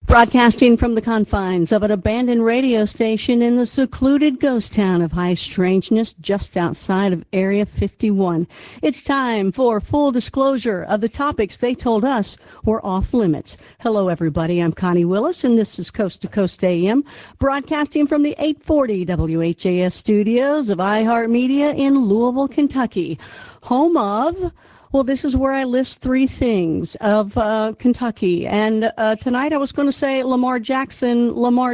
Broadcasting from the confines of an abandoned radio station in the secluded ghost town of High Strangeness just outside of Area 51. It's time for full disclosure of the topics they told us were off limits. Hello, everybody. I'm Connie Willis, and this is Coast to Coast AM, broadcasting from the 840 WHAS studios of iHeartMedia in Louisville, Kentucky, home of... Well, this is where I list three things of Kentucky. And tonight I was going to say Lamar Jackson.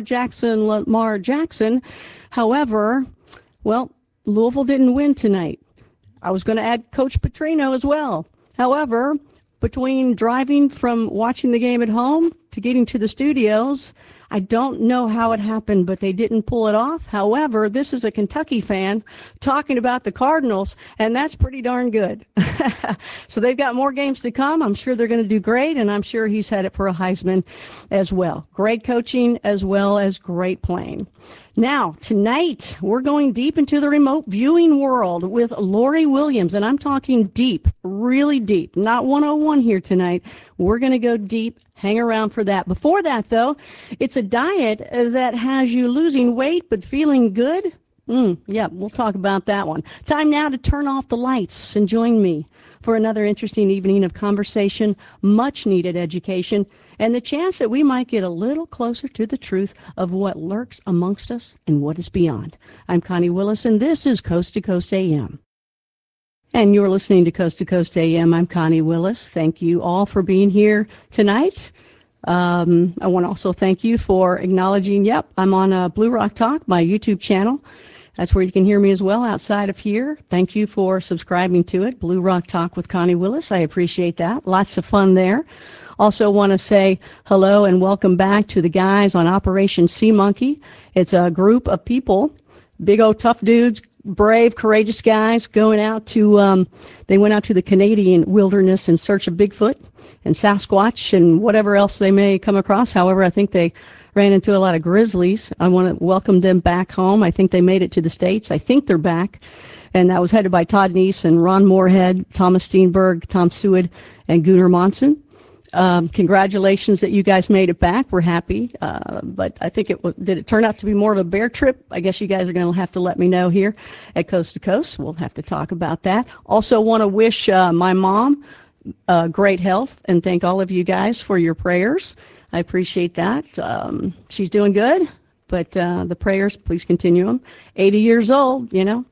However, well, Louisville didn't win tonight. I was going to add Coach Petrino as well. However, between driving from watching the game at home to getting to the studios, I don't know how it happened, but they didn't pull it off. However, this is a Kentucky fan talking about the Cardinals, and that's pretty darn good. So they've got more games to come. I'm sure they're going to do great, and I'm sure he's headed for a Heisman as well. Great coaching as well as great playing. Now, tonight, we're going deep into the remote viewing world with Lori Williams, and I'm talking deep, really deep, not 101 here tonight. We're going to go deep. Hang around for that. Before that, though, it's a diet that has you losing weight but feeling good. Yeah, we'll talk about that one. Time now to turn off the lights and join me for another interesting evening of conversation, much-needed education, and the chance that we might get a little closer to the truth of what lurks amongst us and what is beyond. I'm Connie Willis, and this is Coast to Coast AM. And you're listening to Coast AM. I'm Connie Willis. Thank you all for being here tonight. I want to also thank you for acknowledging, I'm on Blue Rock Talk, my YouTube channel. That's where you can hear me as well outside of here. Thank you for subscribing to it, Blue Rock Talk with Connie Willis. I appreciate that. Lots of fun there. Also want to say hello and welcome back to the guys on Operation Sea Monkey. It's a group of people, big old tough dudes, brave, courageous guys going out to, they went out to the Canadian wilderness in search of Bigfoot and Sasquatch and whatever else they may come across. However, I think they ran into a lot of grizzlies. I want to welcome them back home. I think they made it to the States. I think they're back. And that was headed by Todd Neese and Ron Moorhead, Thomas Steenberg, Tom Seward, and Gunnar Monson. Congratulations that you guys made it back. We're happy. But I think did it turn out to be more of a bear trip? I guess you guys are going to have to let me know here at Coast to Coast. We'll have to talk about that. Also want to wish my mom great health and thank all of you guys for your prayers. I appreciate that. She's doing good, but the prayers, please continue them. 80 years old,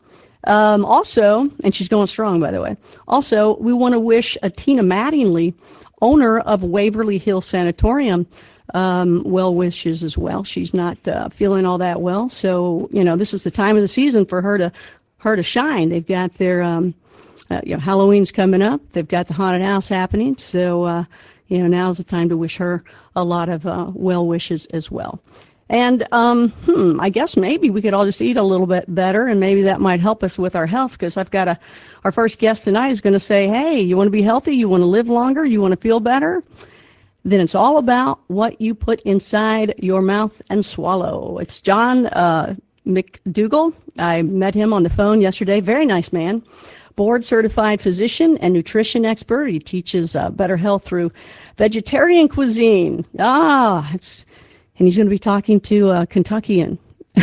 Also, and she's going strong, by the way. Also, we want to wish Tina Mattingly, owner of Waverly Hill Sanatorium, well wishes as well. She's not feeling all that well, so this is the time of the season for her to shine. They've got their Halloween's coming up. They've got the haunted house happening, so now's the time to wish her a lot of well wishes as well. And I guess maybe we could all just eat a little bit better, and maybe that might help us with our health, because I've got our first guest tonight is going to say, hey, you want to be healthy, you want to live longer, you want to feel better? Then it's all about what you put inside your mouth and swallow. It's John McDougall. I met him on the phone yesterday. Very nice man. Board-certified physician and nutrition expert. He teaches better health through vegetarian cuisine. And he's going to be talking to a Kentuckian.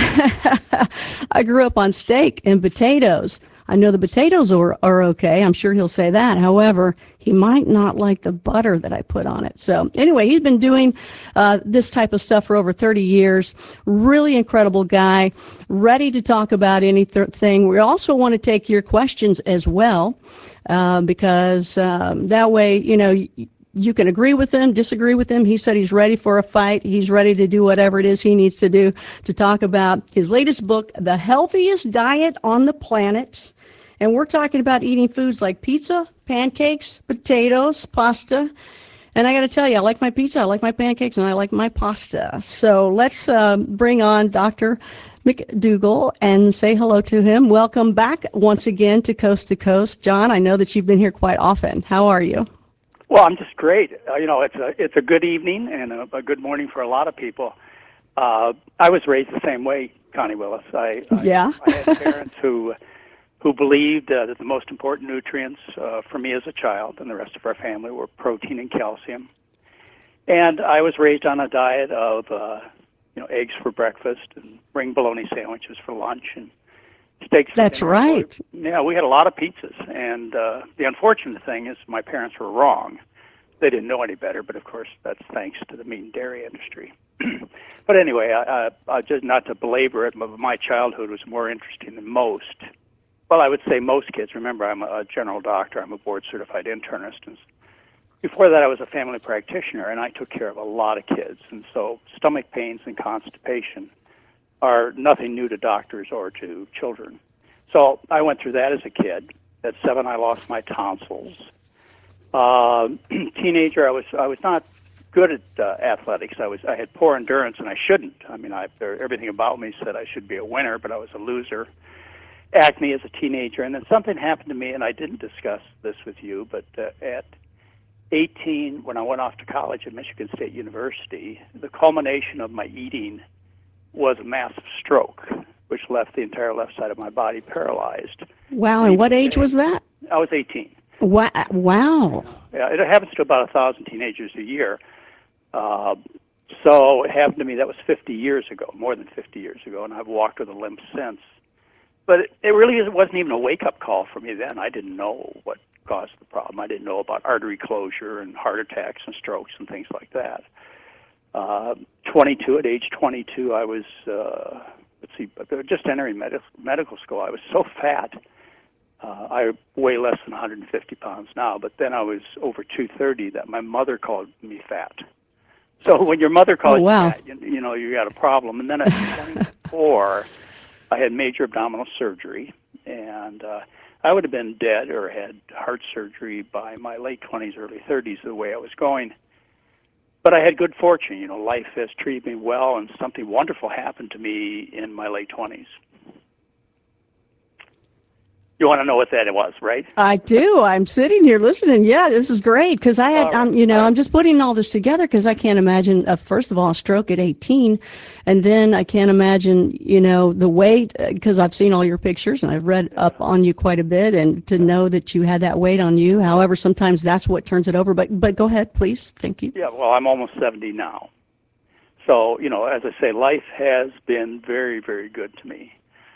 I grew up on steak and potatoes. I know the potatoes are okay. I'm sure he'll say that. However, he might not like the butter that I put on it. So anyway, he's been doing this type of stuff for over 30 years. Really incredible guy, ready to talk about anything. We also want to take your questions as well, because that way, you can agree with him, disagree with him. He said he's ready for a fight. He's ready to do whatever it is he needs to do to talk about his latest book, The Healthiest Diet on the Planet. And we're talking about eating foods like pizza, pancakes, potatoes, pasta. And I got to tell you, I like my pizza, I like my pancakes, and I like my pasta. So let's bring on Dr. McDougall and say hello to him. Welcome back once again to Coast. John, I know that you've been here quite often. How are you? Well, I'm just great. It's a good evening and a good morning for a lot of people. I was raised the same way, Connie Willis. I had parents who believed that the most important nutrients for me as a child and the rest of our family were protein and calcium. And I was raised on a diet of, eggs for breakfast and ring bologna sandwiches for lunch and steaks. That's right. Yeah, we had a lot of pizzas. And the unfortunate thing is my parents were wrong. They didn't know any better, but of course that's thanks to the meat and dairy industry. But anyway, I just not to belabor it, but my childhood was more interesting than most. Well, I would say most kids. Remember, I'm a general doctor. I'm a board-certified internist. And before that, I was a family practitioner, and I took care of a lot of kids. And so stomach pains and constipation are nothing new to doctors or to children. So I went through that as a kid. At 7, I lost my tonsils. Teenager, I was not good at athletics. I had poor endurance, and I shouldn't. I mean, everything about me said I should be a winner, but I was a loser. Acne as a teenager, and then something happened to me, and I didn't discuss this with you, but at 18, when I went off to college at Michigan State University, the culmination of my eating was a massive stroke, which left the entire left side of my body paralyzed. Wow, and what age was that? I was 18. Wow. Yeah, it happens to about 1,000 teenagers a year. So it happened to me, that was 50 years ago, more than 50 years ago, and I've walked with a limp since. But it really wasn't even a wake-up call for me then. I didn't know what caused the problem. I didn't know about artery closure and heart attacks and strokes and things like that. At age 22, I was, just entering medical school. I was so fat. I weigh less than 150 pounds now, but then I was over 230 that my mother called me fat. So when your mother calls you fat, you got a problem. And then at 24, I had major abdominal surgery, and I would have been dead or had heart surgery by my late 20s, early 30s, the way I was going. But I had good fortune. Life has treated me well, and something wonderful happened to me in my late 20s. You want to know what that was, right? I do. I'm sitting here listening. Yeah, this is great because I had, I'm just putting all this together because I can't imagine, first of all, a stroke at 18. And then I can't imagine, the weight because I've seen all your pictures and I've read up on you quite a bit, and to know that you had that weight on you. However, sometimes that's what turns it over. But go ahead, please. Thank you. Yeah, well, I'm almost 70 now. So, as I say, life has been very, very good to me.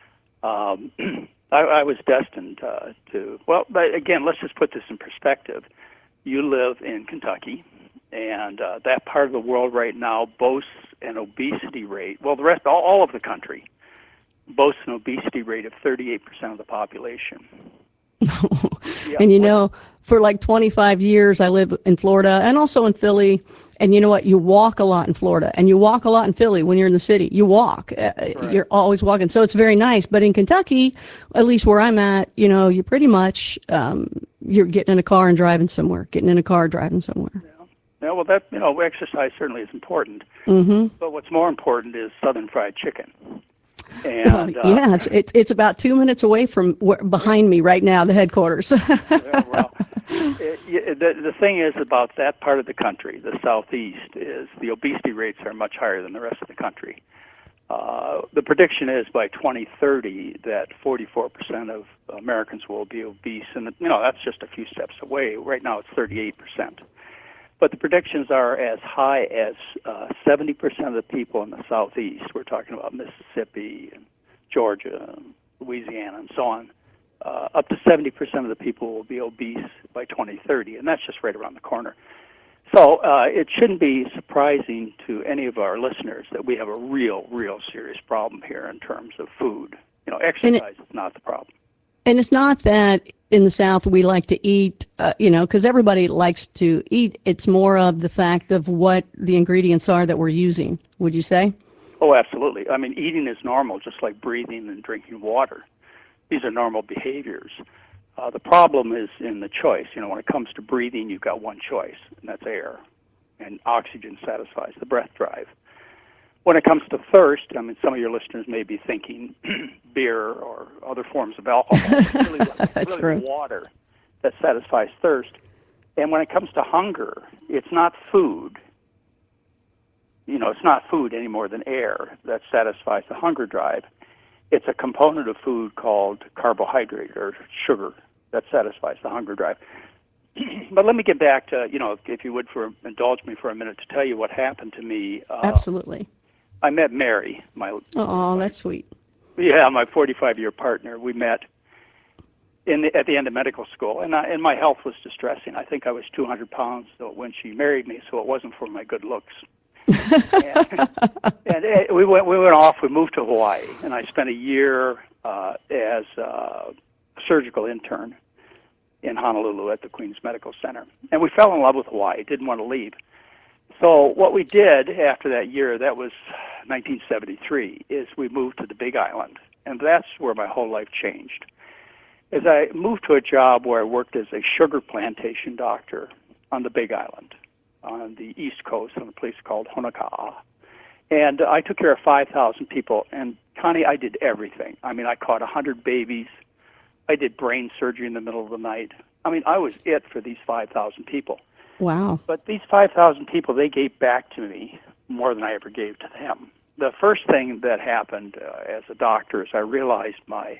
I was destined but again, let's just put this in perspective. You live in Kentucky, and that part of the world right now boasts an obesity rate. Well, the rest, all of the country, boasts an obesity rate of 38% of the population. Yeah. And for like 25 years, I live in Florida and also in Philly. And you know what? You walk a lot in Florida, and you walk a lot in Philly when you're in the city. You walk. Right. You're always walking. So it's very nice. But in Kentucky, at least where I'm at, you pretty much, you're getting in a car and driving somewhere, driving somewhere. Yeah, well, that, exercise certainly is important. Mm-hmm. But what's more important is Southern fried chicken. And, it's about 2 minutes away from behind me right now, the headquarters. The thing is about that part of the country, the southeast, is the obesity rates are much higher than the rest of the country. The prediction is by 2030 that 44% of Americans will be obese, and that's just a few steps away. Right now it's 38%. But the predictions are as high as 70% of the people in the southeast. We're talking about Mississippi and Georgia, and Louisiana, and so on. Up to 70% of the people will be obese by 2030, and that's just right around the corner. So it shouldn't be surprising to any of our listeners that we have a real serious problem here in terms of food. Exercise is not the problem. And it's not that in the South we like to eat, because everybody likes to eat. It's more of the fact of what the ingredients are that we're using, would you say? Oh, absolutely. I mean, eating is normal, just like breathing and drinking water. These are normal behaviors. The problem is in the choice. When it comes to breathing, you've got one choice, and that's air. And oxygen satisfies the breath drive. When it comes to thirst, I mean, some of your listeners may be thinking beer or other forms of alcohol. It's really water that satisfies thirst. And when it comes to hunger, it's not food. It's not food any more than air that satisfies the hunger drive. It's a component of food called carbohydrate or sugar that satisfies the hunger drive. But let me get back to, if you would indulge me for a minute to tell you what happened to me. Absolutely. I met Mary, that's sweet. Yeah, my 45-year partner. We met at the end of medical school, and my health was distressing. I think I was 200 pounds when she married me, so it wasn't for my good looks. and we went off. We moved to Hawaii, and I spent a year as a surgical intern in Honolulu at the Queens Medical Center. And we fell in love with Hawaii, didn't want to leave. So what we did after that year, that was 1973, is we moved to the Big Island. And that's where my whole life changed. As I moved to a job where I worked as a sugar plantation doctor on the Big Island, on the East Coast, on a place called Honoka'a. And I took care of 5,000 people. And, Connie, I did everything. I mean, I caught 100 babies. I did brain surgery in the middle of the night. I mean, I was it for these 5,000 people. Wow. But these 5,000 people, they gave back to me more than I ever gave to them. The first thing that happened as a doctor is I realized my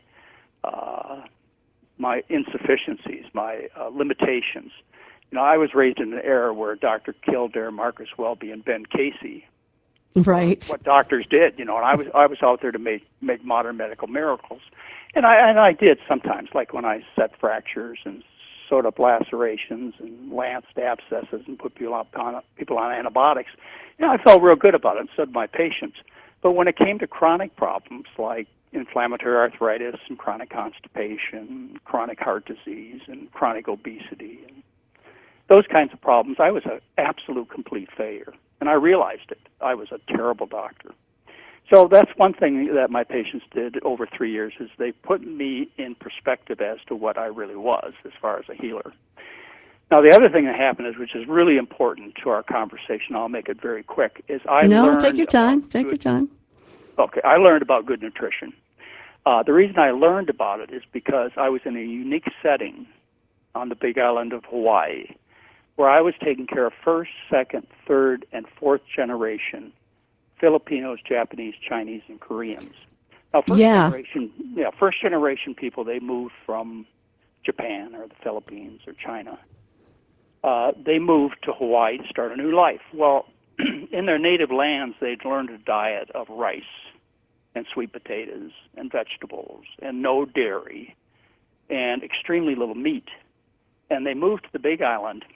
insufficiencies, my limitations. I was raised in an era where Dr. Kildare, Marcus Welby, and Ben Casey, right, what doctors did. And I was out there to make modern medical miracles, and I did sometimes, like when I set fractures and sewed up lacerations and lanced abscesses and put people on antibiotics. I felt real good about it, and so did my patients. But when it came to chronic problems like inflammatory arthritis and chronic constipation, chronic heart disease, and chronic obesity, and those kinds of problems, I was an absolute complete failure. And I realized it. I was a terrible doctor. So that's one thing that my patients did over 3 years, is they put me in perspective as to what I really was as far as a healer. Now, the other thing that happened is, which is really important to our conversation, I'll make it very quick, is I learned... No, take your time. Take your time. Okay, I learned about good nutrition. The reason I learned about it is because I was in a unique setting on the Big Island of Hawaii, where I was taking care of first, second, third, and fourth generation Filipinos, Japanese, Chinese, and Koreans. Now, first generation people, they moved from Japan or the Philippines or China. They moved to Hawaii to start a new life. Well, in their native lands, they'd learned a diet of rice and sweet potatoes and vegetables and no dairy and extremely little meat. And they moved to the Big Island,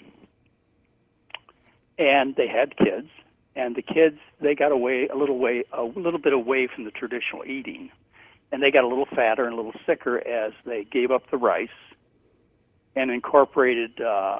and they had kids, and the kids, they got a little bit away from the traditional eating, and they got a little fatter and a little sicker as they gave up the rice and incorporated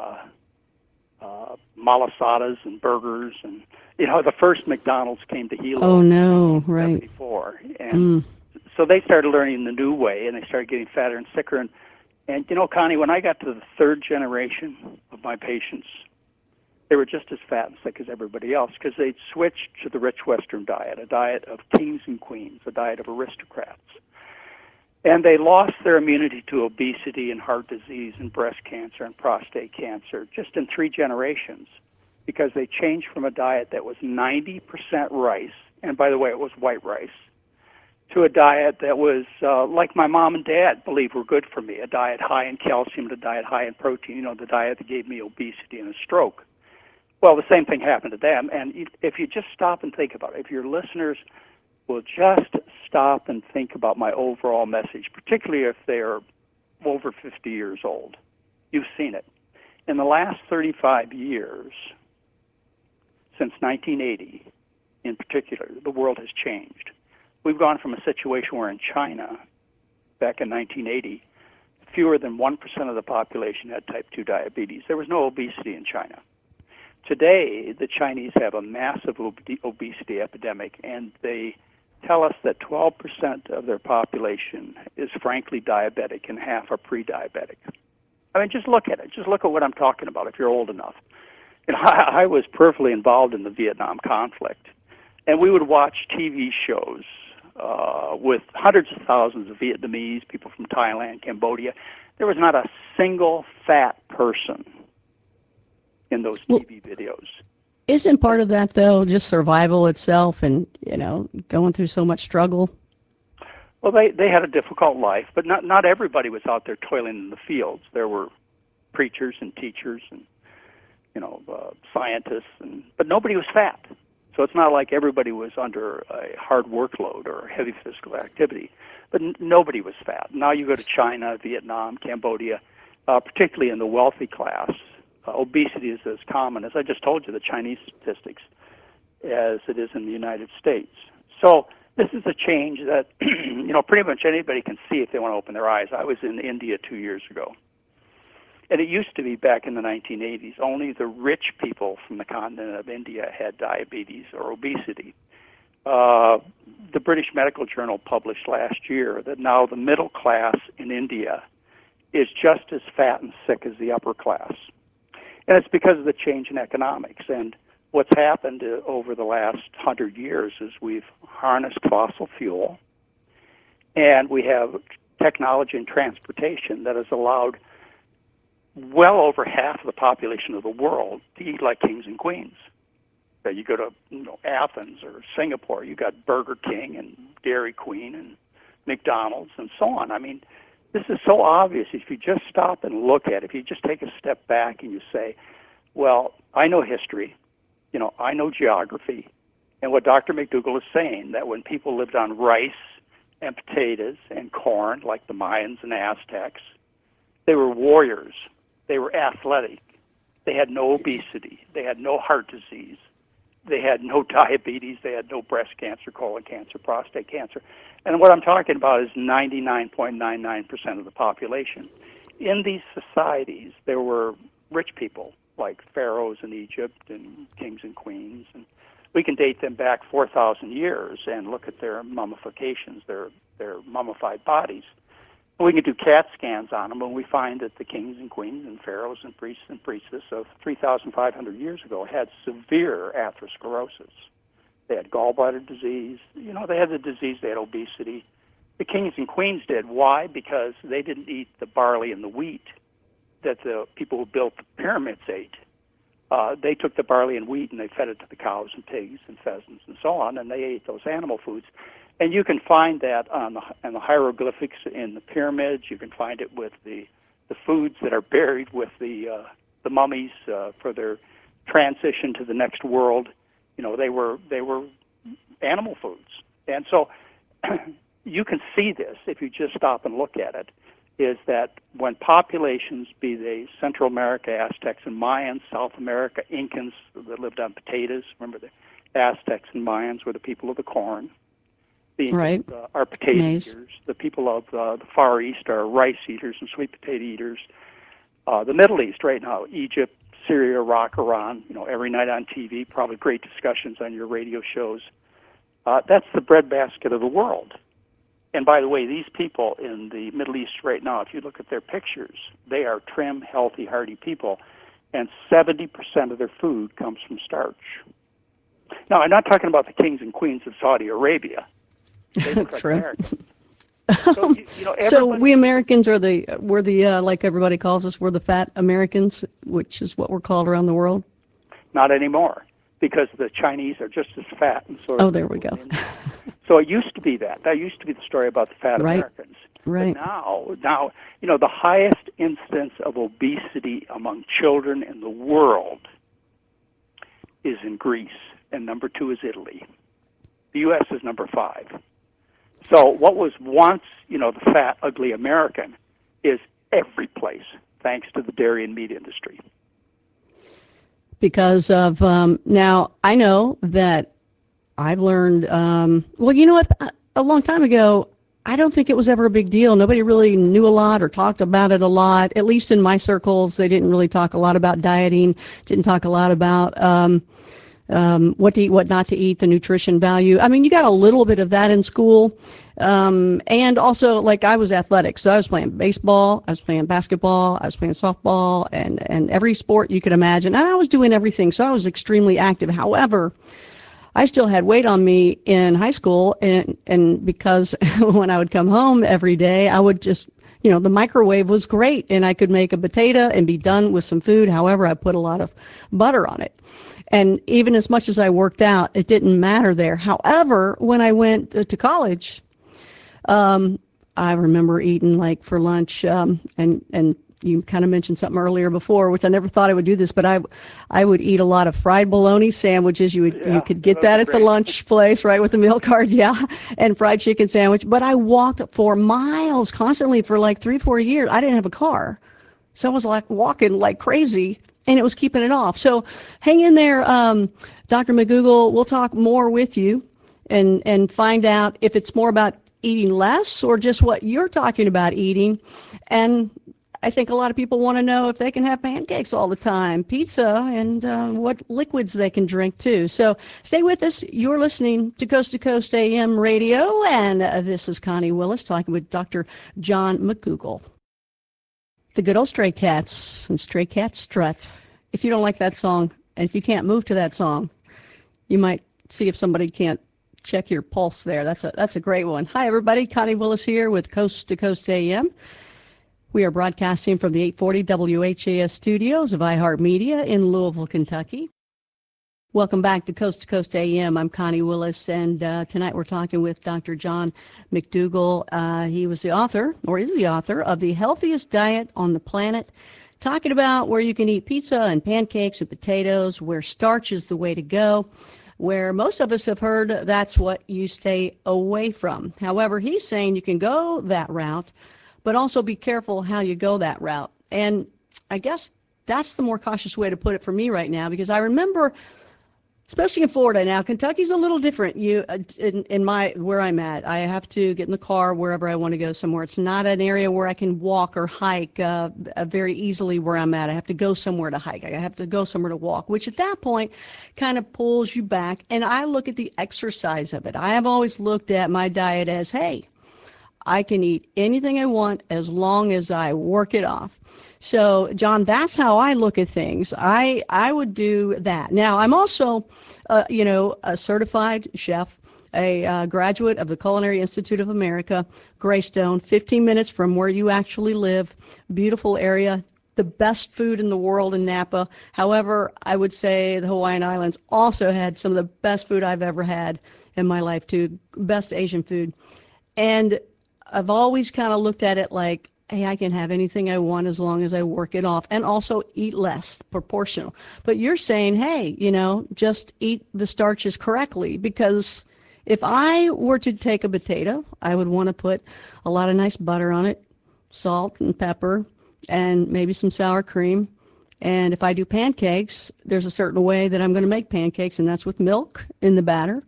malasadas and burgers, and the first McDonald's came to Hilo. Oh no, right. In 1974, and so they started learning the new way, and they started getting fatter and sicker. And Connie, when I got to the third generation of my patients, they were just as fat and sick as everybody else, because they'd switched to the rich Western diet, a diet of kings and queens, a diet of aristocrats. And they lost their immunity to obesity and heart disease and breast cancer and prostate cancer just in 3 generations, because they changed from a diet that was 90% rice, and by the way, it was white rice, to a diet that was like my mom and dad believed were good for me, a diet high in calcium, a diet high in protein, the diet that gave me obesity and a stroke. Well, the same thing happened to them, and if you just stop and think about it, if your listeners will just stop and think about my overall message, particularly if they're over 50 years old, you've seen it. In the last 35 years, since 1980 in particular, the world has changed. We've gone from a situation where in China, back in 1980, fewer than 1% of the population had type 2 diabetes. There was no obesity in China. Today, the Chinese have a massive obesity epidemic, and they tell us that 12% of their population is frankly diabetic and half are pre-diabetic. I mean, just look at it. Just look at what I'm talking about if you're old enough. I was peripherally involved in the Vietnam conflict, and we would watch TV shows with hundreds of thousands of Vietnamese, people from Thailand, Cambodia. There was not a single fat person in those TV videos. Isn't part of that, though, just survival itself and, going through so much struggle? Well, they had a difficult life, but not everybody was out there toiling in the fields. There were preachers and teachers and scientists, but nobody was fat. So it's not like everybody was under a hard workload or heavy physical activity, but nobody was fat. Now you go to China, Vietnam, Cambodia, particularly in the wealthy class, obesity is as common, as I just told you, the Chinese statistics, as it is in the United States. So this is a change that, pretty much anybody can see if they want to open their eyes. I was in India 2 years ago. And it used to be back in the 1980s, only the rich people from the continent of India had diabetes or obesity. The British Medical Journal published last year that now the middle class in India is just as fat and sick as the upper class. And it's because of the change in economics. And what's happened over the last 100 years is we've harnessed fossil fuel, and we have technology and transportation that has allowed well over half of the population of the world to eat like kings and queens. You go to Athens or Singapore, you got Burger King and Dairy Queen and McDonald's and so on. I mean, this is so obvious. If you just stop and look at it, if you just take a step back and you say, well, I know history, I know geography, and what Dr. McDougall is saying, that when people lived on rice and potatoes and corn, like the Mayans and Aztecs, they were warriors. They were athletic. They had no obesity. They had no heart disease. They had no diabetes. They had no breast cancer, colon cancer, prostate cancer. And what I'm talking about is 99.99% of the population. In these societies, there were rich people like pharaohs in Egypt and kings and queens. And we can date them back 4,000 years and look at their mummifications, their mummified bodies. We can do CAT scans on them, and we find that the kings and queens and pharaohs and priests and priestesses of 3,500 years ago had severe atherosclerosis. They had gallbladder disease. They had the disease. They had obesity. The kings and queens did. Why? Because they didn't eat the barley and the wheat that the people who built the pyramids ate. They took the barley and wheat and they fed it to the cows and pigs and pheasants and so on, and they ate those animal foods. And you can find that on the hieroglyphics in the pyramids. You can find it with the foods that are buried with the mummies for their transition to the next world. They were animal foods. And so you can see this if you just stop and look at it, is that when populations, be they Central America, Aztecs and Mayans, South America, Incans that lived on potatoes, remember the Aztecs and Mayans were the people of the corn. The Incans are potato eaters. The people of the Far East are rice eaters and sweet potato eaters. The Middle East right now, Egypt, Syria, Iraq, Iran, every night on TV, probably great discussions on your radio shows. That's the breadbasket of the world. And by the way, these people in the Middle East right now, if you look at their pictures, they are trim, healthy, hardy people, and 70% of their food comes from starch. Now, I'm not talking about the kings and queens of Saudi Arabia. They look like Americans. So we Americans we're the like everybody calls us, we're the fat Americans, which is what we're called around the world. Not anymore, because the Chinese are just as fat. And so there we go. So it used to be that. That used to be the story about the fat Americans. Right. But now, the highest instance of obesity among children in the world is in Greece, and number 2 is Italy. The U.S. is number 5. So what was once, the fat, ugly American is every place, thanks to the dairy and meat industry. Because of, now, I know that I've learned, a long time ago, I don't think it was ever a big deal. Nobody really knew a lot or talked about it a lot. At least in my circles, they didn't really talk a lot about dieting, didn't talk a lot about what to eat, what not to eat, the nutrition value. I mean, you got a little bit of that in school. And also, like, I was athletic. So I was playing baseball, I was playing basketball, I was playing softball, and every sport you could imagine. And I was doing everything. So I was extremely active. However, I still had weight on me in high school. And because when I would come home every day, I would just, the microwave was great and I could make a potato and be done with some food. However, I put a lot of butter on it. And even as much as I worked out, it didn't matter there. However, when I went to college, I remember eating like for lunch, and you kind of mentioned something earlier before, which I never thought I would do this, but I would eat a lot of fried bologna sandwiches. You could get that at the lunch place, right, with the meal card, yeah, and fried chicken sandwich. But I walked for miles constantly for like 3-4 years. I didn't have a car, so I was like walking like crazy, and it was keeping it off. So hang in there, Dr. McGougall. We'll talk more with you and find out if it's more about eating less or just what you're talking about eating. And I think a lot of people want to know if they can have pancakes all the time, pizza, and what liquids they can drink too. So stay with us. You're listening to Coast AM Radio, and this is Connie Willis talking with Dr. John McGougall. The good old Stray Cats and Stray Cats Strut. If you don't like that song, and if you can't move to that song, you might see if somebody can't check your pulse there. That's a great one. Hi, everybody. Connie Willis here with Coast AM. We are broadcasting from the 840 WHAS studios of iHeartMedia in Louisville, Kentucky. Welcome back to Coast AM. I'm Connie Willis, and tonight we're talking with Dr. John McDougall. He was the author, or is the author, of The Healthiest Diet on the Planet, talking about where you can eat pizza and pancakes and potatoes, where starch is the way to go, where most of us have heard that's what you stay away from. However, he's saying you can go that route, but also be careful how you go that route. And I guess that's the more cautious way to put it for me right now, because I remember, especially in Florida now, Kentucky's a little different. In where I'm at, I have to get in the car wherever I want to go somewhere. It's not an area where I can walk or hike very easily where I'm at. I have to go somewhere to hike. I have to go somewhere to walk, which at that point kind of pulls you back. And I look at the exercise of it. I have always looked at my diet as, hey, I can eat anything I want as long as I work it off. So, John, that's how I look at things. I would do that. Now, I'm also, a certified chef, a graduate of the Culinary Institute of America, Greystone, 15 minutes from where you actually live. Beautiful area, the best food in the world in Napa. However, I would say the Hawaiian Islands also had some of the best food I've ever had in my life, too. Best Asian food. And I've always kind of looked at it like, hey, I can have anything I want as long as I work it off, and also eat less, proportional. But you're saying, hey, just eat the starches correctly, because if I were to take a potato, I would want to put a lot of nice butter on it, salt and pepper, and maybe some sour cream. And if I do pancakes, there's a certain way that I'm going to make pancakes, and that's with milk in the batter.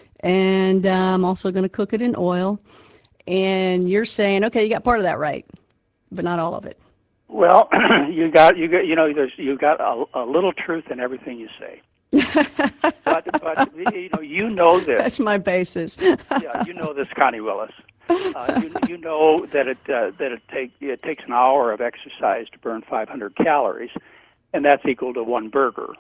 And I'm also going to cook it in oil. And you're saying, okay, you got part of that right, but not all of it. Well, you got a little truth in everything you say. but you know this. That's my basis. Yeah, you know this, Connie Willis. You know that it takes an hour of exercise to burn 500 calories, and that's equal to one burger.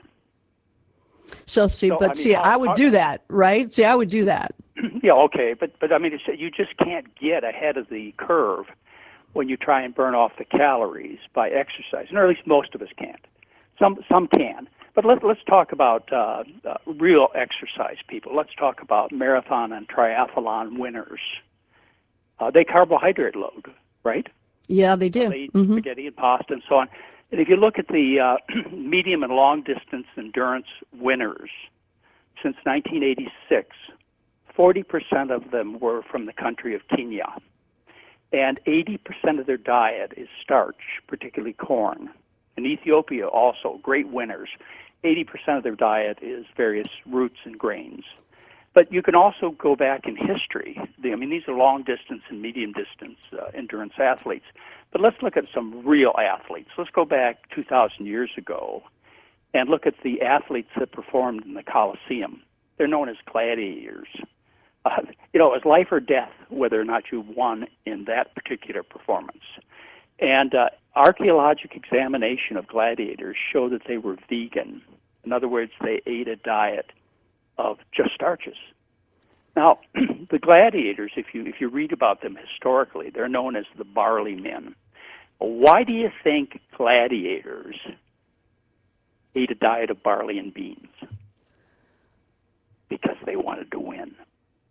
I would do that, right? See, I would do that. Yeah, okay, but I mean, you just can't get ahead of the curve when you try and burn off the calories by exercise, or at least most of us can't. Some can, but let's talk about real exercise people. Let's talk about marathon and triathlon winners. They carbohydrate load, right? Yeah, they do. They eat spaghetti and pasta and so on. And if you look at the medium and long distance endurance winners since 1986, 40% of them were from the country of Kenya. And 80% of their diet is starch, particularly corn. In Ethiopia also, great winners. 80% of their diet is various roots and grains. But you can also go back in history. These are long-distance and medium-distance endurance athletes. But let's look at some real athletes. Let's go back 2,000 years ago and look at the athletes that performed in the Colosseum. They're known as gladiators. It was life or death whether or not you won in that particular performance. And archaeologic examination of gladiators show that they were vegan. In other words, they ate a diet of just starches. Now, the gladiators, if you read about them historically, they're known as the barley men. Why do you think gladiators ate a diet of barley and beans? Because they wanted to win.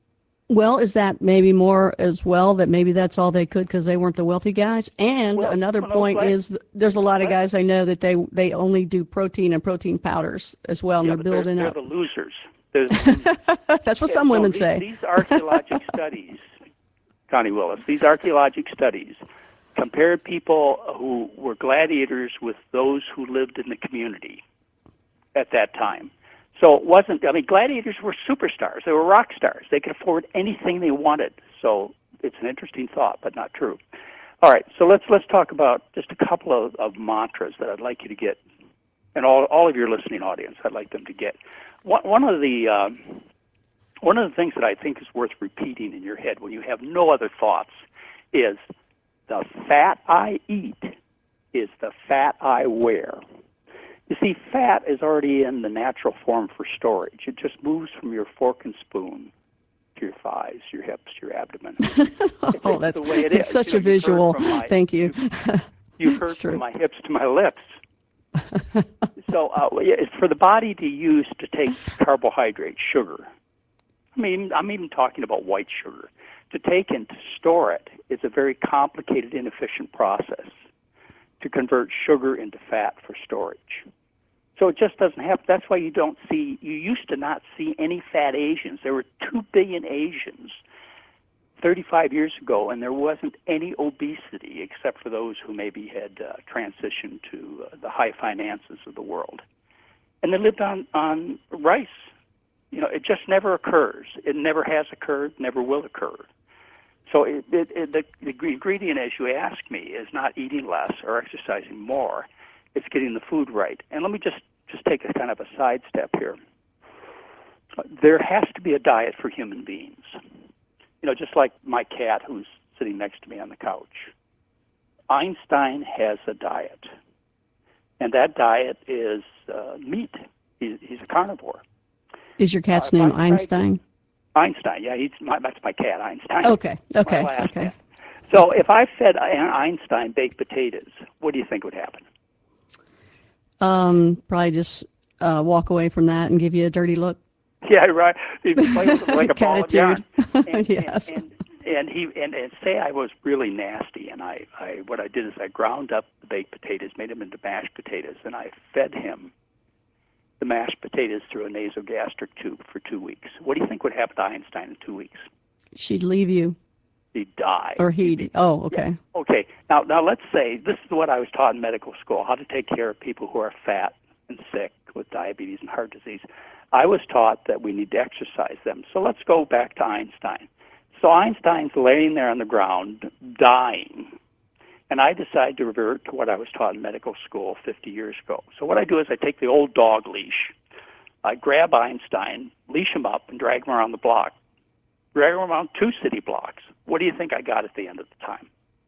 Well, is that maybe more as well, that maybe that's all they could because they weren't the wealthy guys? And Well, another no, point is there's a lot of guys I know that they only do protein and protein powders as well, and yeah, they're but building they're up. the losers. They're the losers. That's what Yeah, some no, women say. these archaeologic studies, Connie Willis, these archaeologic studies compared people who were gladiators with those who lived in the community at that time. So it wasn't, I mean, gladiators were superstars. They were rock stars. They could afford anything they wanted. So it's an interesting thought, but not true. All right, so let's talk about just a couple of mantras that I'd like you to get, and all of your listening audience, I'd like them to get. One of the things that I think is worth repeating in your head when you have no other thoughts is, the fat I eat is the fat I wear. You see, fat is already in the natural form for storage. It just moves from your fork and spoon to your thighs, your hips, your abdomen. Oh, that's the way it is. It's such a visual. Thank you. You've heard from my hips to my lips. So for the body to use to take carbohydrate, sugar, I'm even talking about white sugar, to take and to store it is a very complicated, inefficient process to convert sugar into fat for storage. So it just doesn't happen. That's why you used to not see any fat Asians. There were 2 billion Asians 35 years ago, and there wasn't any obesity except for those who maybe had transitioned to the high finances of the world. And they lived on rice. You know, it just never occurs. It never has occurred, never will occur. So the ingredient, as you ask me, is not eating less or exercising more. It's getting the food right. And let me just take a kind of a sidestep here. There has to be a diet for human beings. You know, just like my cat who's sitting next to me on the couch. Einstein has a diet. And that diet is meat. He's a carnivore. Is your cat's name Einstein? Einstein, yeah, that's my cat, Einstein. Okay. Cat. So if I fed Einstein baked potatoes, what do you think would happen? Probably just walk away from that and give you a dirty look. Yeah, right. He'd be playing like a ball of yarn. Yes. And say I was really nasty, and I what I did is I ground up the baked potatoes, made them into mashed potatoes, and I fed him the mashed potatoes through a nasogastric tube for 2 weeks. What do you think would happen to Einstein in 2 weeks? She'd leave you. He'd die. Or he'd. Oh, okay. Yeah. Okay. Now let's say this is what I was taught in medical school: how to take care of people who are fat and sick with diabetes and heart disease. I was taught that we need to exercise them. So let's go back to Einstein. So Einstein's laying there on the ground, dying. And I decided to revert to what I was taught in medical school 50 years ago. So what I do is I take the old dog leash. I grab Einstein, leash him up, and drag him around the block. Drag him around 2 city blocks. What do you think I got at the end of the time?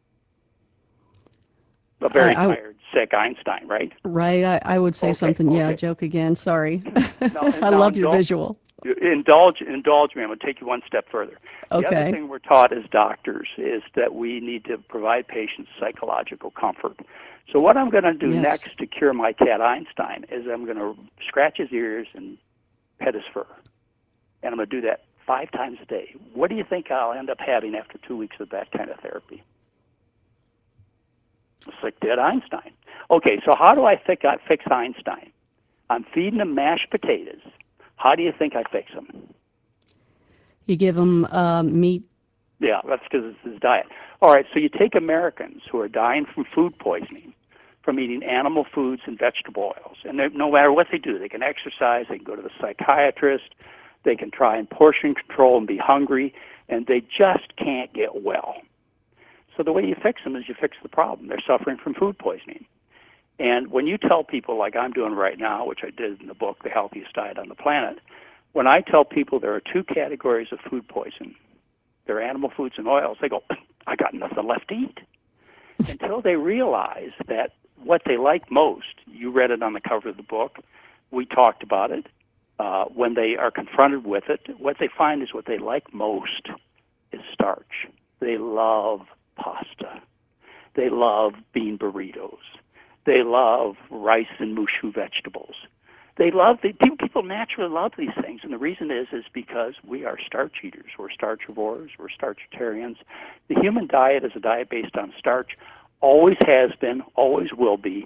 A very tired, sick Einstein, right? Right. I would say something. Okay. Yeah, joke again. Sorry. No, I love your visual. Indulge me. I'm going to take you one step further. Okay. The other thing we're taught as doctors is that we need to provide patients psychological comfort. So what I'm going to do next to cure my cat Einstein is I'm going to scratch his ears and pet his fur. And I'm going to do that 5 times a day. What do you think I'll end up having after 2 weeks of that kind of therapy? It's like dead Einstein. Okay, so how do I fix Einstein? I'm feeding him mashed potatoes. How do you think I fix him? You give him meat. Yeah, that's because it's his diet. All right, so you take Americans who are dying from food poisoning, from eating animal foods and vegetable oils, and no matter what they do, they can exercise, they can go to the psychiatrist, they can try and portion control and be hungry, and they just can't get well. So the way you fix them is you fix the problem. They're suffering from food poisoning. And when you tell people, like I'm doing right now, which I did in the book, The Healthiest Diet on the Planet, when I tell people there are 2 categories of food poison, they're animal foods and oils, they go, I got nothing left to eat. Until they realize that what they like most, you read it on the cover of the book, we talked about it, when they are confronted with it, what they find is what they like most is starch. They love pasta. They love bean burritos. They love rice and mushu vegetables. People naturally love these things, and the reason is because we are starch eaters. We're starchivores. We're starchitarians. The human diet is a diet based on starch. Always has been. Always will be.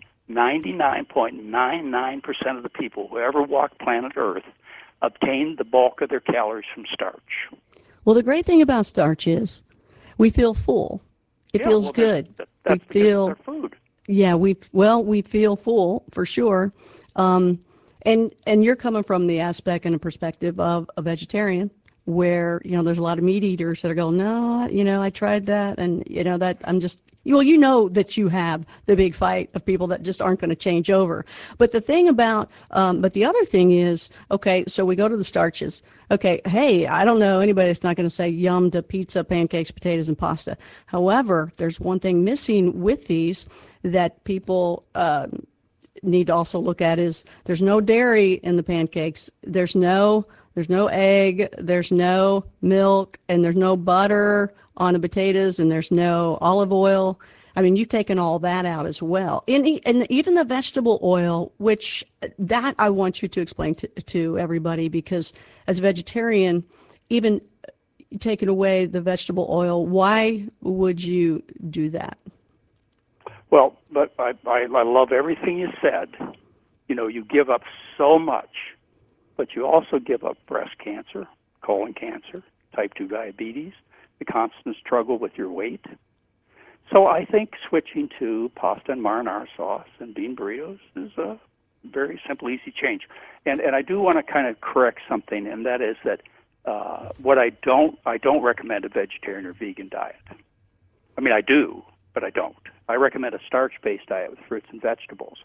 99.99% of the people who ever walked planet Earth obtain the bulk of their calories from starch. Well, the great thing about starch is we feel full. It feels good. That's because of their food. Yeah, we feel full for sure. And you're coming from the aspect and the perspective of a vegetarian, where there's a lot of meat eaters that are going, no, I tried that, and that I'm just. Well, that you have the big fight of people that just aren't going to change over. But the thing about, but the other thing is, okay, so we go to the starches. Okay, hey, I don't know anybody that's not going to say yum to pizza, pancakes, potatoes, and pasta. However, there's one thing missing with these that people need to also look at is there's no dairy in the pancakes. There's no egg, there's no milk, and there's no butter on the potatoes, and there's no olive oil. I mean, you've taken all that out as well. And even the vegetable oil, which that I want you to explain to everybody, because as a vegetarian, even taking away the vegetable oil, why would you do that? Well, but I love everything you said. You give up so much, but you also give up breast cancer, colon cancer, type 2 diabetes, the constant struggle with your weight. So I think switching to pasta and marinara sauce and bean burritos is a very simple, easy change. And I do want to kind of correct something, and that is that what I don't recommend a vegetarian or vegan diet. I mean, I do, but I don't. I recommend a starch-based diet with fruits and vegetables.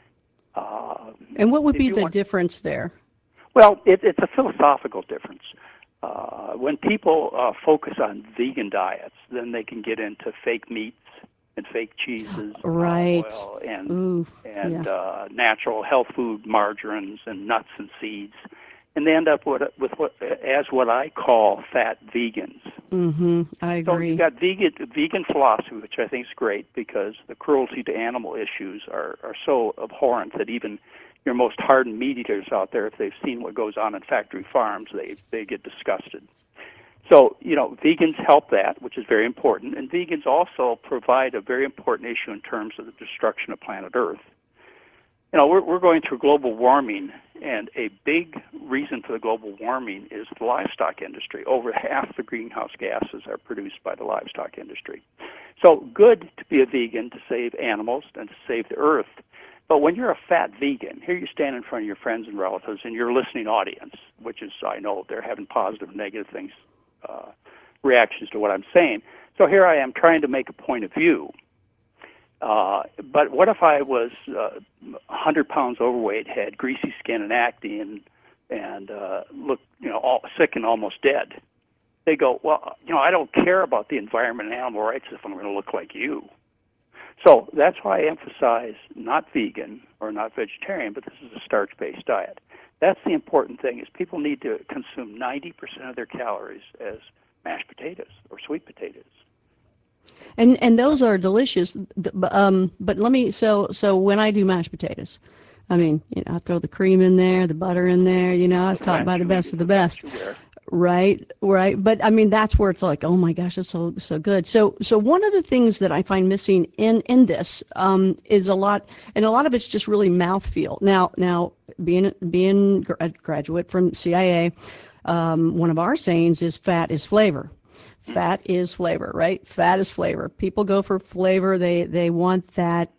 And what would be the difference there? Well, it's a philosophical difference. When people focus on vegan diets, then they can get into fake meats and fake cheeses, right? Oil and natural health food margarines and nuts and seeds, and they end up with what I call fat vegans. Mm-hmm. I agree. So you've got vegan philosophy, which I think is great because the cruelty to animal issues are so abhorrent that even your most hardened meat eaters out there, if they've seen what goes on in factory farms, they get disgusted. So, vegans help that, which is very important, and vegans also provide a very important issue in terms of the destruction of planet Earth. We're going through global warming, and a big reason for the global warming is the livestock industry. Over half the greenhouse gases are produced by the livestock industry. So good to be a vegan, to save animals and to save the Earth. But when you're a fat vegan, here you stand in front of your friends and relatives and your listening audience, which is, I know, they're having positive and negative things, reactions to what I'm saying. So here I am trying to make a point of view. But what if I was 100 pounds overweight, had greasy skin and acne, and looked, all sick and almost dead? They go, well, I don't care about the environment and animal rights if I'm going to look like you. So that's why I emphasize not vegan or not vegetarian, but this is a starch-based diet. That's the important thing, is people need to consume 90% of their calories as mashed potatoes or sweet potatoes. And those are delicious. But let me, so when I do mashed potatoes, I mean, I throw the cream in there, the butter in there, I was taught by the best of the best. Right. But I mean, that's where it's like, oh my gosh, it's so good. So one of the things that I find missing in this is a lot, and a lot of it's just really mouthfeel. Now, being a graduate from CIA, one of our sayings is fat is flavor. Fat is flavor, right? Fat is flavor. People go for flavor. They want that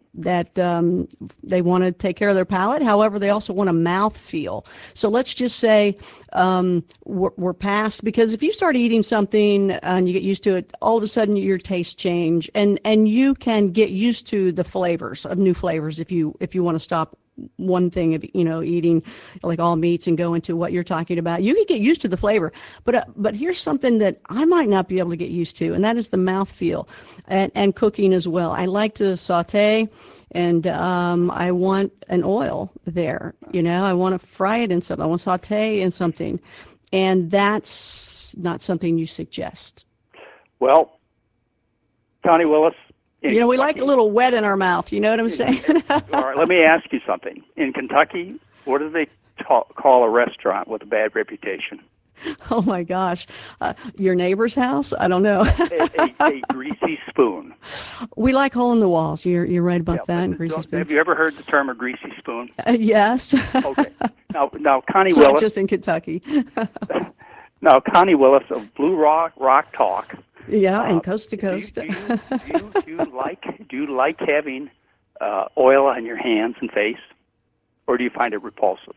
they want to take care of their palate. However, they also want a mouth feel. So let's just say we're past, because if you start eating something and you get used to it, all of a sudden your tastes change, and you can get used to the flavors of new flavors if you want to stop one thing of eating like all meats and go into what you're talking about. You can get used to the flavor, but here's something that I might not be able to get used to, and that is the mouthfeel and cooking as well. I like to saute, and I want an oil there. I want to fry it in something. I want to saute in something, and that's not something you suggest. Well, Connie Willis. We like a little wet in our mouth. You know what I'm saying? All right, let me ask you something. In Kentucky, What do they call a restaurant with a bad reputation? Oh my gosh, your neighbor's house? I don't know. a greasy spoon. We like hole in the walls. You're right about that. And greasy spoons. Have you ever heard the term a greasy spoon? Yes. Okay. Now Connie it's Willis. Not just in Kentucky. Now Connie Willis of Blue Rock Talk. Yeah, and Coast to Coast. Do you like having oil on your hands and face, or do you find it repulsive?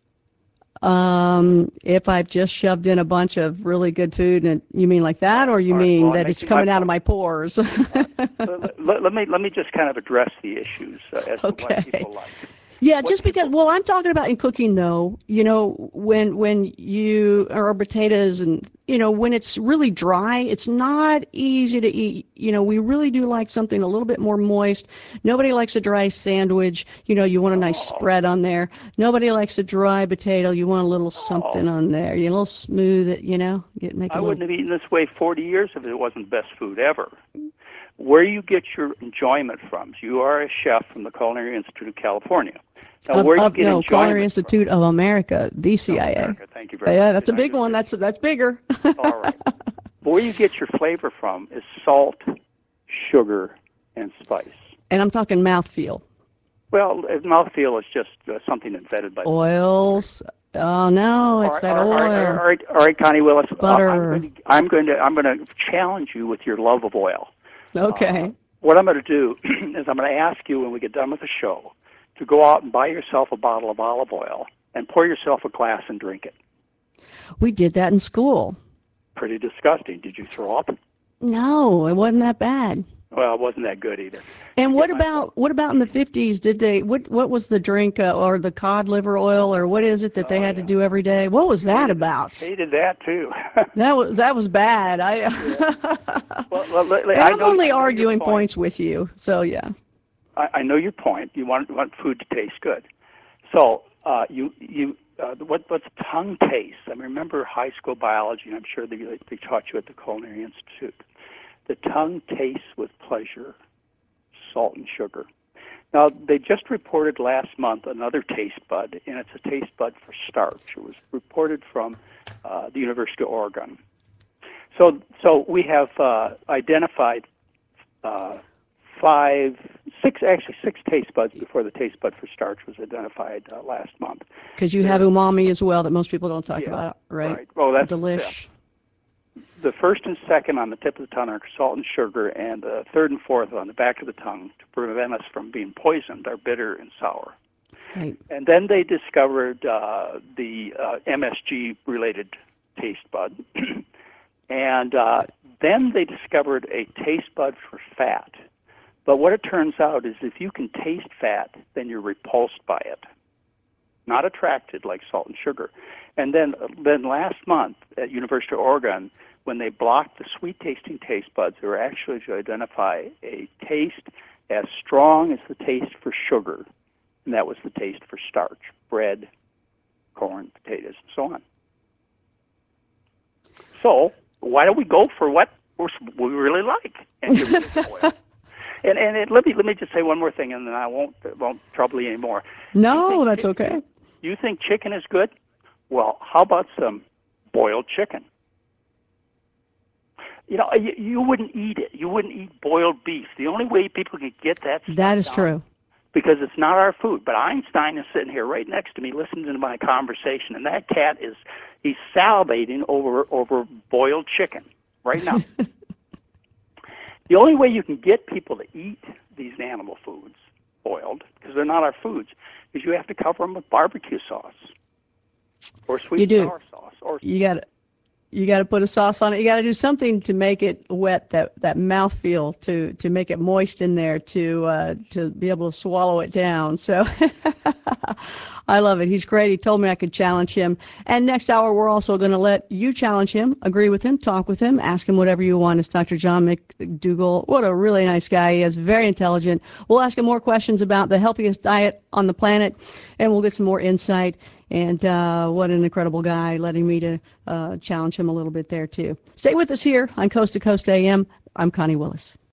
If I've just shoved in a bunch of really good food, and you mean like that, or you mean that it's coming out of my pores? let me just kind of address the issues as to what people like. Yeah, just because. Well, I'm talking about in cooking, though. You know, when you or potatoes, and when it's really dry, it's not easy to eat. We really do like something a little bit more moist. Nobody likes a dry sandwich. You want a nice spread on there. Nobody likes a dry potato. You want a little something on there. A little smooth. I wouldn't have eaten this way 40 years if it wasn't best food ever. Where you get your enjoyment from? You are a chef from the Culinary Institute of California. Now, Culinary Institute of America, the CIA. America, thank you very much. Yeah, that's a big one. That's bigger. All right. Where you get your flavor from is salt, sugar, and spice. And I'm talking mouthfeel. Well, mouthfeel is just something invented by oils. Oh no, it's that oil. All right, Connie Willis. Butter. I'm going to challenge you with your love of oil. Okay. What I'm going to do is I'm going to ask you when we get done with the show to go out and buy yourself a bottle of olive oil and pour yourself a glass and drink it. We did that in school. Pretty disgusting. Did you throw up? No, it wasn't that bad. Well, it wasn't that good either. And what about in the 50s? Did they what was the drink or the cod liver oil or what is it that they had to do every day? What was that about? Hated that too. that was bad. I'm only arguing points with you. So yeah. I know your point. You want food to taste good. So what's tongue taste? I remember high school biology, and I'm sure they taught you at the Culinary Institute. The tongue tastes with pleasure, salt and sugar. Now, they just reported last month another taste bud, and it's a taste bud for starch. It was reported from the University of Oregon. So we have identified six taste buds before the taste bud for starch was identified last month. Because you have umami as well that most people don't talk about, right? Well, that's delish. The first and second on the tip of the tongue are salt and sugar, and the third and fourth on the back of the tongue to prevent us from being poisoned are bitter and sour. Right. And then they discovered the MSG-related taste bud. And then they discovered a taste bud for fat. But what it turns out is if you can taste fat, then you're repulsed by it, not attracted like salt and sugar. And then last month at University of Oregon, when they blocked the sweet-tasting taste buds, they were actually to identify a taste as strong as the taste for sugar, and that was the taste for starch, bread, corn, potatoes, and so on. So why don't we go for what we really like and give it oil? And let me just say one more thing, and then I won't trouble you anymore. No, that's okay. You think chicken is good? Well, how about some boiled chicken? You wouldn't eat it. You wouldn't eat boiled beef. The only way people can get that stuff that is true. Because it's not our food. But Einstein is sitting here right next to me listening to my conversation, and that cat he's salivating over boiled chicken right now. The only way you can get people to eat these animal foods, boiled, because they're not our foods, is you have to cover them with barbecue sauce or sweet and sour sauce. Or you got to put a sauce on it. You got to do something to make it wet, that mouthfeel, to make it moist in there, to be able to swallow it down. So I love it. He's great. He told me I could challenge him. And next hour, we're also going to let you challenge him, agree with him, talk with him, ask him whatever you want. It's Dr. John McDougall. What a really nice guy he is. Very intelligent. We'll ask him more questions about the healthiest diet on the planet, and we'll get some more insight. And what an incredible guy, letting me to challenge him a little bit there, too. Stay with us here on Coast to Coast AM. I'm Connie Willis.